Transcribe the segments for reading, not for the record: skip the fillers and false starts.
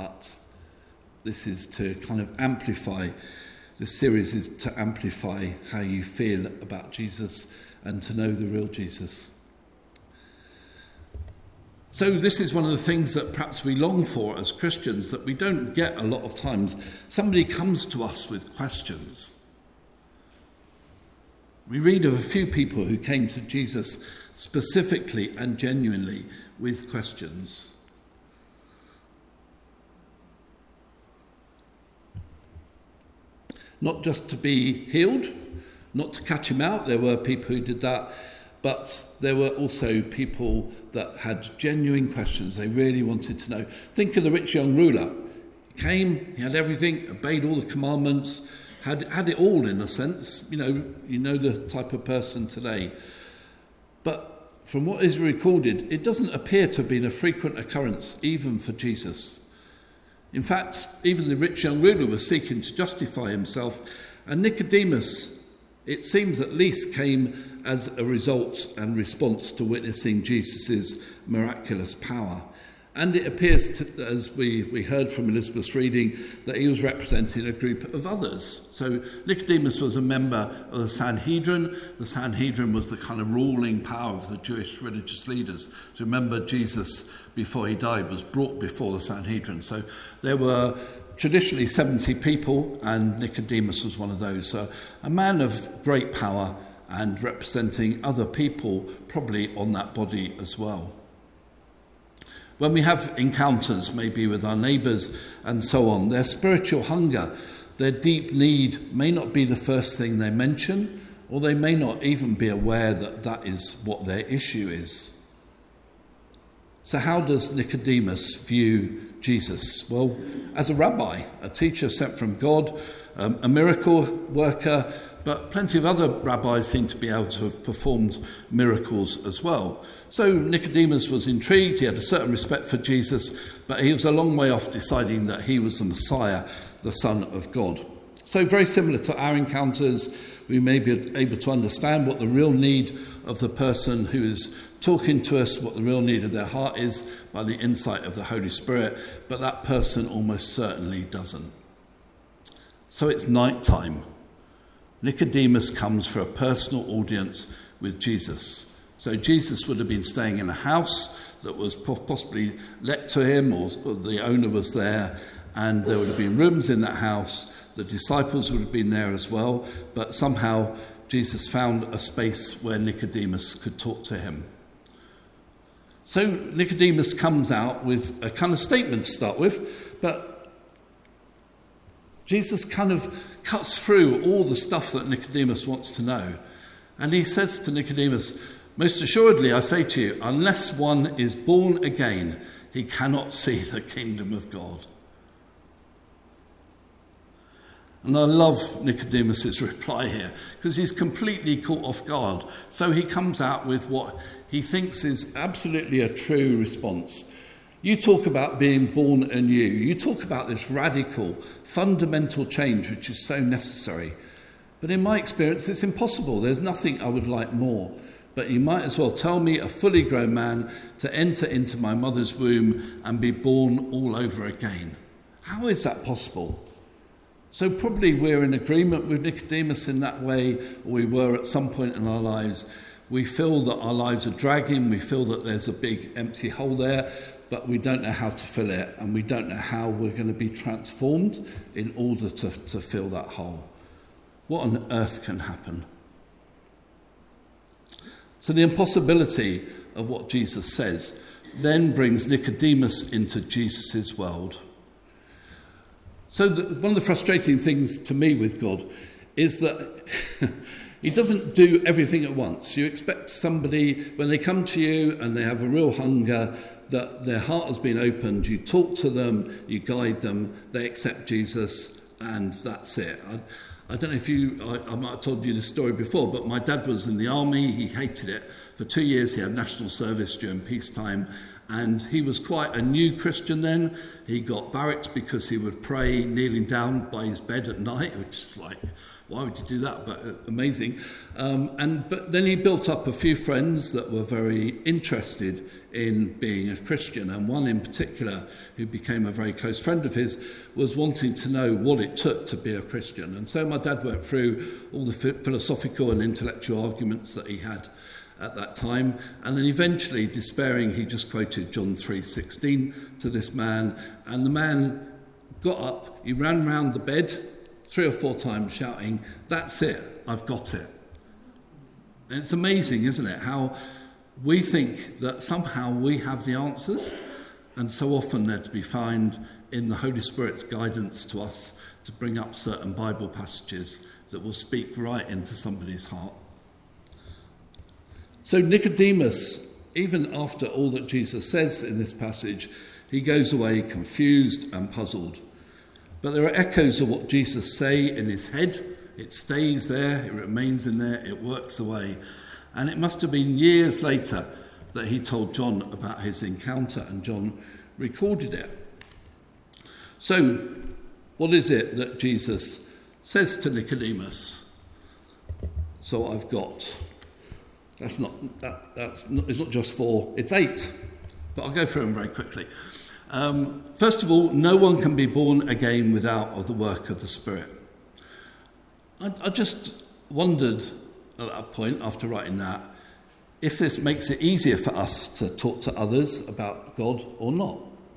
but this is to kind of amplify, this series is to amplify how you feel about Jesus and to know the real Jesus. So this is one of the things that perhaps we long for as Christians that we don't get a lot of times. Somebody comes to us with questions. We read of a few people who came to Jesus specifically and genuinely with questions. Not just to be healed, not to catch him out. There were people who did that. But there were also people that had genuine questions. They really wanted to know. Think of the rich young ruler. He came, he had everything, obeyed all the commandments, had it all in a sense. You know the type of person today. But from what is recorded, it doesn't appear to have been a frequent occurrence, even for Jesus. In fact, even the rich young ruler was seeking to justify himself, and Nicodemus, it seems at least, came as a result and response to witnessing Jesus' miraculous power. And it appears, as we heard from Elizabeth's reading, that he was representing a group of others. So Nicodemus was a member of the Sanhedrin. The Sanhedrin was the kind of ruling power of the Jewish religious leaders. So remember, Jesus, before he died, was brought before the Sanhedrin. So there were traditionally 70 people, and Nicodemus was one of those. So a man of great power and representing other people, probably on that body as well. When we have encounters, maybe with our neighbours and so on, their spiritual hunger, their deep need may not be the first thing they mention, or they may not even be aware that that is what their issue is. So how does Nicodemus view Jesus? Well, as a rabbi, a teacher sent from God, a miracle worker, but plenty of other rabbis seem to be able to have performed miracles as well. So Nicodemus was intrigued, he had a certain respect for Jesus, but he was a long way off deciding that he was the Messiah, the Son of God. So very similar to our encounters, we may be able to understand what the real need of the person who is talking to us, what the real need of their heart is by the insight of the Holy Spirit, but that person almost certainly doesn't. So it's night time. Nicodemus comes for a personal audience with Jesus. So Jesus would have been staying in a house that was possibly let to him, or the owner was there, and there would have been rooms in that house. The disciples would have been there as well, but somehow Jesus found a space where Nicodemus could talk to him. So Nicodemus comes out with a kind of statement to start with, but Jesus kind of cuts through all the stuff that Nicodemus wants to know. And he says to Nicodemus, "Most assuredly, I say to you, unless one is born again, he cannot see the kingdom of God." And I love Nicodemus' reply here, because he's completely caught off guard. So he comes out with what he thinks is absolutely a true response. You talk about being born anew. You talk about this radical, fundamental change which is so necessary. But in my experience, it's impossible. There's nothing I would like more. But you might as well tell me, a fully grown man, to enter into my mother's womb and be born all over again. How is that possible? So probably we're in agreement with Nicodemus in that way, or we were at some point in our lives. We feel that our lives are dragging. We feel that there's a big empty hole there, but we don't know how to fill it, and we don't know how we're going to be transformed in order to fill that hole. What on earth can happen? So the impossibility of what Jesus says then brings Nicodemus into Jesus' world. So one of the frustrating things to me with God is that he doesn't do everything at once. You expect somebody, when they come to you and they have a real hunger, that their heart has been opened, you talk to them, you guide them, they accept Jesus, and that's it. I don't know if I might have told you this story before, but my dad was in the army. He hated it. For 2 years he had national service during peacetime, and he was quite a new Christian then. He got barracked because he would pray kneeling down by his bed at night, which is like Why would you do that? But amazing. But then he built up a few friends that were very interested in being a Christian, and one in particular, who became a very close friend of his, was wanting to know what it took to be a Christian. And so my dad went through all the philosophical and intellectual arguments that he had at that time, and then eventually, despairing, he just quoted John 3:16 to this man, and the man got up, he ran round the bed 3 or 4 times shouting, "That's it, I've got it." And it's amazing, isn't it, how we think that somehow we have the answers, and so often they're to be found in the Holy Spirit's guidance to us to bring up certain Bible passages that will speak right into somebody's heart. So Nicodemus, even after all that Jesus says in this passage, he goes away confused and puzzled. But there are echoes of what Jesus say in his head. It stays there, it remains in there, it works away. And it must have been years later that he told John about his encounter, and John recorded it. So, what is it that Jesus says to Nicodemus? So I've got, it's not just 4, it's 8. But I'll go through them very quickly. First of all, no one can be born again without of the work of the Spirit. I just wondered at that point, after writing that, if this makes it easier for us to talk to others about God or not.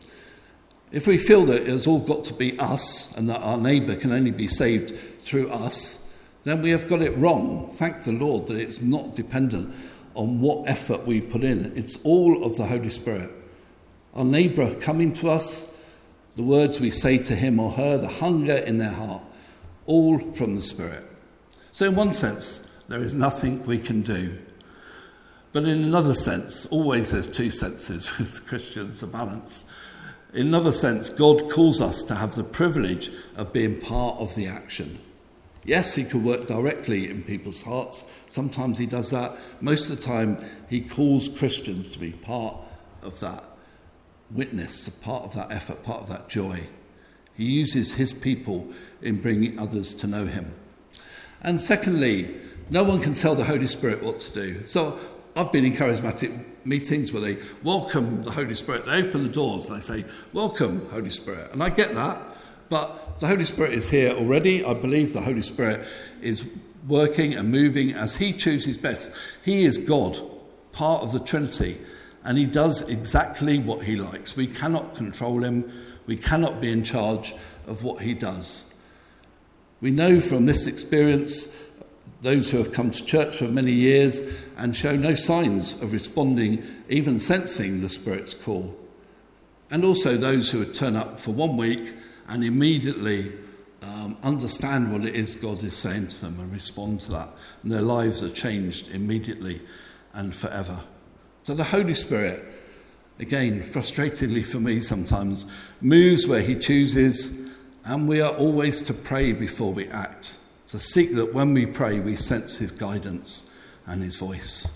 If we feel that it's all got to be us and that our neighbour can only be saved through us, then we have got it wrong. Thank the Lord that it's not dependent on what effort we put in. It's all of the Holy Spirit. Our neighbour coming to us, the words we say to him or her, the hunger in their heart, all from the Spirit. So in one sense, there is nothing we can do. But in another sense, always there's 2 senses with Christians, a balance. In another sense, God calls us to have the privilege of being part of the action. Yes, he could work directly in people's hearts. Sometimes he does that. Most of the time, he calls Christians to be part of that witness, a part of that effort, part of that joy. He uses his people in bringing others to know him. And secondly, no one can tell the Holy Spirit what to do. So I've been in charismatic meetings where they welcome the Holy Spirit. They open the doors and they say, "Welcome, Holy Spirit." And I get that, but the Holy Spirit is here already. I believe the Holy Spirit is working and moving as he chooses best. He is God, part of the Trinity, and he does exactly what he likes. We cannot control him. We cannot be in charge of what he does. We know from this experience, those who have come to church for many years and show no signs of responding, even sensing the Spirit's call. And also those who would turn up for 1 week and immediately understand what it is God is saying to them and respond to that. And their lives are changed immediately and forever. So the Holy Spirit, again, frustratingly for me sometimes, moves where he chooses, and we are always to pray before we act, to seek that when we pray we sense his guidance and his voice.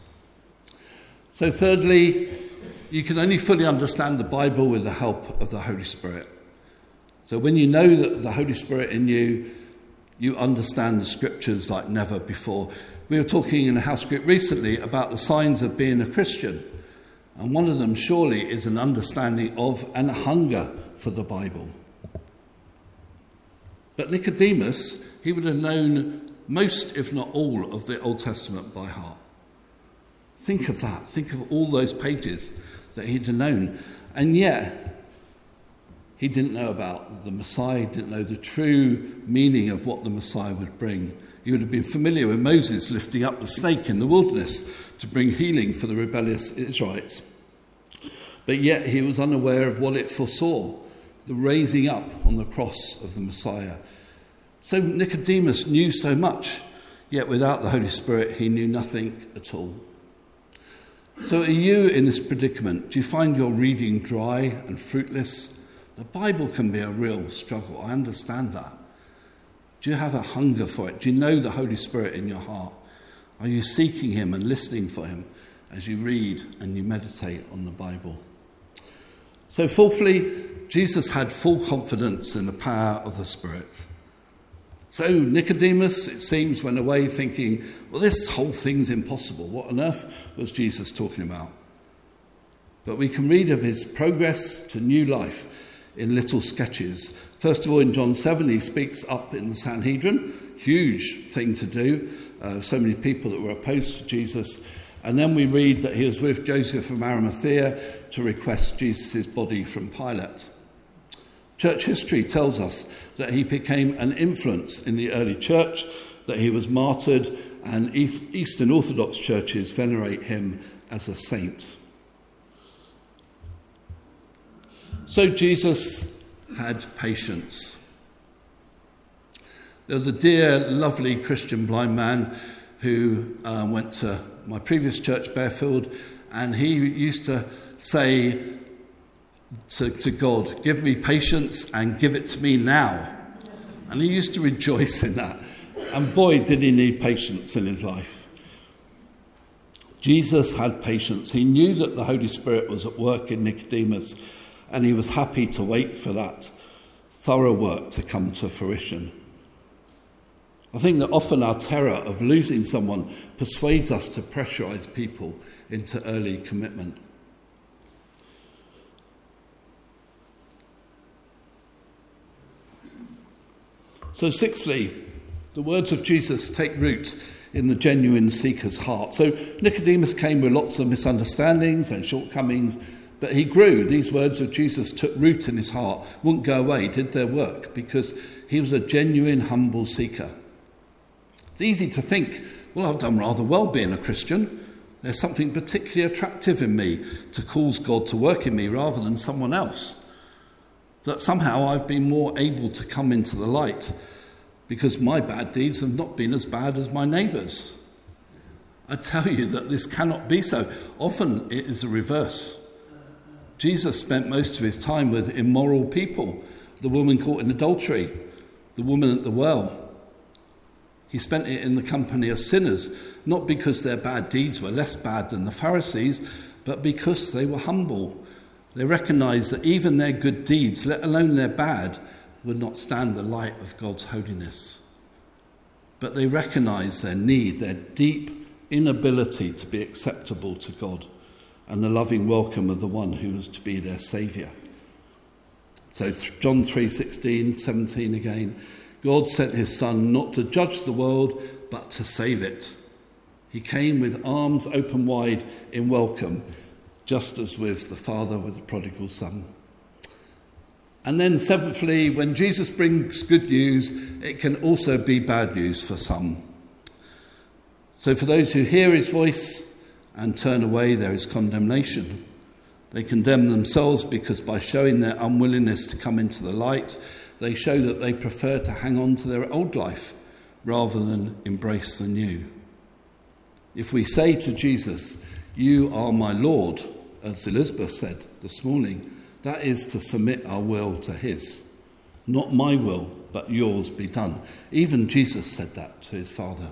So thirdly, you can only fully understand the Bible with the help of the Holy Spirit. So when you know that the Holy Spirit in you, you understand the scriptures like never before. We were talking in a house group recently about the signs of being a Christian, and one of them surely is an understanding of and a hunger for the Bible. But Nicodemus, he would have known most, if not all, of the Old Testament by heart. Think of that. Think of all those pages that he'd have known. And yet, he didn't know about the Messiah, didn't know the true meaning of what the Messiah would bring. He would have been familiar with Moses lifting up the snake in the wilderness to bring healing for the rebellious Israelites. But yet he was unaware of what it foresaw, the raising up on the cross of the Messiah. So Nicodemus knew so much, yet without the Holy Spirit he knew nothing at all. So are you in this predicament? Do you find your reading dry and fruitless? The Bible can be a real struggle, I understand that. Do you have a hunger for it? Do you know the Holy Spirit in your heart? Are you seeking him and listening for him as you read and you meditate on the Bible? So fourthly, Jesus had full confidence in the power of the Spirit. So Nicodemus, it seems, went away thinking, well, this whole thing's impossible. What on earth was Jesus talking about? But we can read of his progress to new life in little sketches. First of all, in John 7, he speaks up in the Sanhedrin. Huge thing to do. So many people that were opposed to Jesus. And then we read that he was with Joseph of Arimathea to request Jesus' body from Pilate. Church history tells us that he became an influence in the early church, that he was martyred, and Eastern Orthodox churches venerate him as a saint. So Jesus had patience. There was a dear, lovely Christian blind man who went to my previous church, Bearfield, and he used to say to God, give me patience and give it to me now. And he used to rejoice in that. And boy, did he need patience in his life. Jesus had patience. He knew that the Holy Spirit was at work in Nicodemus, and he was happy to wait for that thorough work to come to fruition. I think that often our terror of losing someone persuades us to pressurize people into early commitment. So sixthly, the words of Jesus take root in the genuine seeker's heart. So Nicodemus came with lots of misunderstandings and shortcomings, but he grew. These words of Jesus took root in his heart, wouldn't go away, did their work, because he was a genuine, humble seeker. It's easy to think, well, I've done rather well being a Christian. There's something particularly attractive in me to cause God to work in me rather than someone else. That somehow I've been more able to come into the light because my bad deeds have not been as bad as my neighbours. I tell you that this cannot be so. Often it is the reverse. Jesus spent most of his time with immoral people, the woman caught in adultery, the woman at the well. He spent it in the company of sinners, not because their bad deeds were less bad than the Pharisees, but because they were humble. They recognised that even their good deeds, let alone their bad, would not stand the light of God's holiness. But they recognised their need, their deep inability to be acceptable to God, and the loving welcome of the one who was to be their saviour. So John 3:16, 17 again, God sent his Son not to judge the world, but to save it. He came with arms open wide in welcome, just as with the father with the prodigal son. And then seventhly, when Jesus brings good news, it can also be bad news for some. So for those who hear his voice and turn away, there is condemnation. They condemn themselves because by showing their unwillingness to come into the light, they show that they prefer to hang on to their old life rather than embrace the new. If we say to Jesus, "You are my Lord," as Elizabeth said this morning, that is to submit our will to his. Not my will, but yours be done. Even Jesus said that to his Father.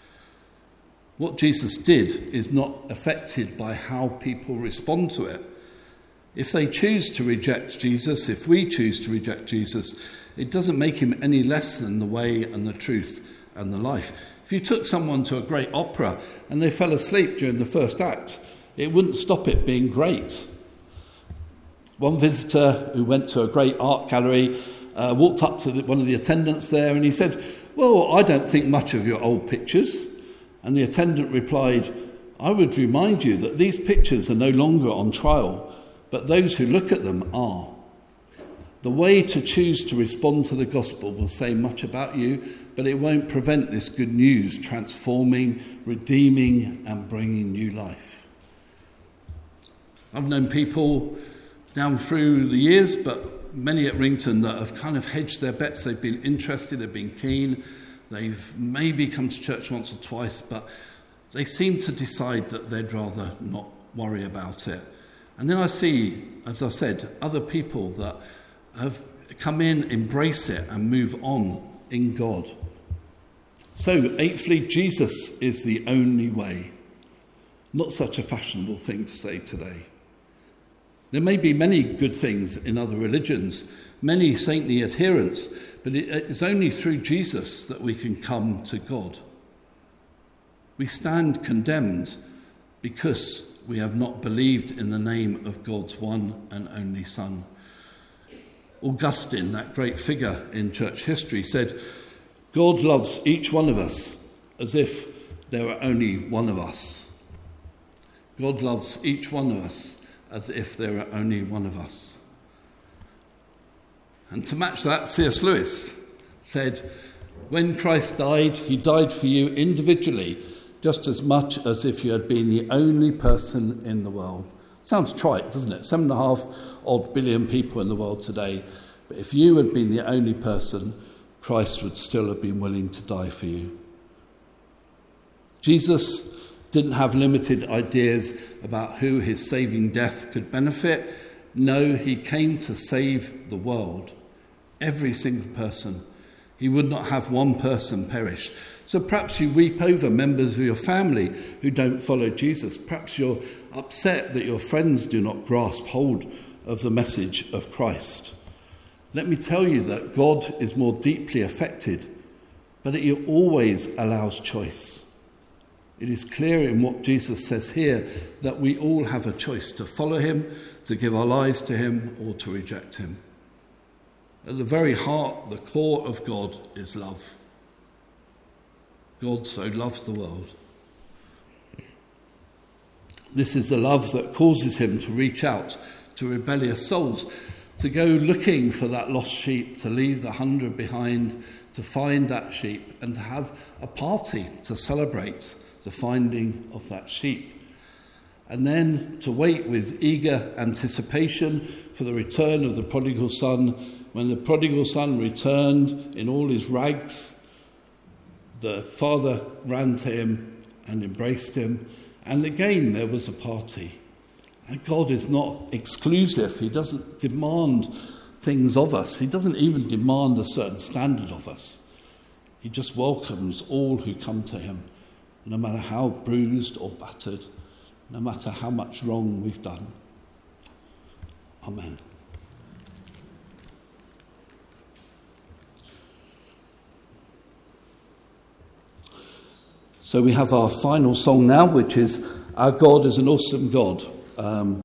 What Jesus did is not affected by how people respond to it. If they choose to reject Jesus, if we choose to reject Jesus, it doesn't make him any less than the way and the truth and the life. If you took someone to a great opera and they fell asleep during the first act, it wouldn't stop it being great. One visitor who went to a great art gallery walked up to one of the attendants there and he said, "Well, I don't think much of your old pictures." And the attendant replied, "I would remind you that these pictures are no longer on trial, but those who look at them are." The way to choose to respond to the gospel will say much about you, but it won't prevent this good news transforming, redeeming, and bringing new life. I've known people down through the years, but many at Rington that have kind of hedged their bets. They've been interested, they've been keen, they've maybe come to church once or twice, but they seem to decide that they'd rather not worry about it. And then I see, as I said, other people that have come in, embrace it, and move on in God. So, eighthly, Jesus is the only way. Not such a fashionable thing to say today. There may be many good things in other religions, many saintly adherents, but it's only through Jesus that we can come to God. We stand condemned because we have not believed in the name of God's one and only Son. Augustine, that great figure in church history, said, God loves each one of us as if there were only one of us. God loves each one of us as if there were only one of us. And to match that, C.S. Lewis said, when Christ died, he died for you individually, just as much as if you had been the only person in the world. Sounds trite, doesn't it? 7.5 odd billion people in the world today. But if you had been the only person, Christ would still have been willing to die for you. Jesus didn't have limited ideas about who his saving death could benefit. No, he came to save the world, every single person. He would not have one person perish. So perhaps you weep over members of your family who don't follow Jesus. Perhaps you're upset that your friends do not grasp hold of the message of Christ. Let me tell you that God is more deeply affected, but he always allows choice. It is clear in what Jesus says here that we all have a choice to follow him, to give our lives to him, or to reject him. At the very heart, the core of God is love. God so loved the world. This is a love that causes him to reach out to rebellious souls, to go looking for that lost sheep, to leave the 100 behind, to find that sheep, and to have a party to celebrate the finding of that sheep. And then to wait with eager anticipation for the return of the prodigal son. When the prodigal son returned in all his rags, the father ran to him and embraced him. And again there was a party. And God is not exclusive. He doesn't demand things of us. He doesn't even demand a certain standard of us. He just welcomes all who come to him, no matter how bruised or battered, no matter how much wrong we've done. Amen. So we have our final song now, which is Our God is an Awesome God.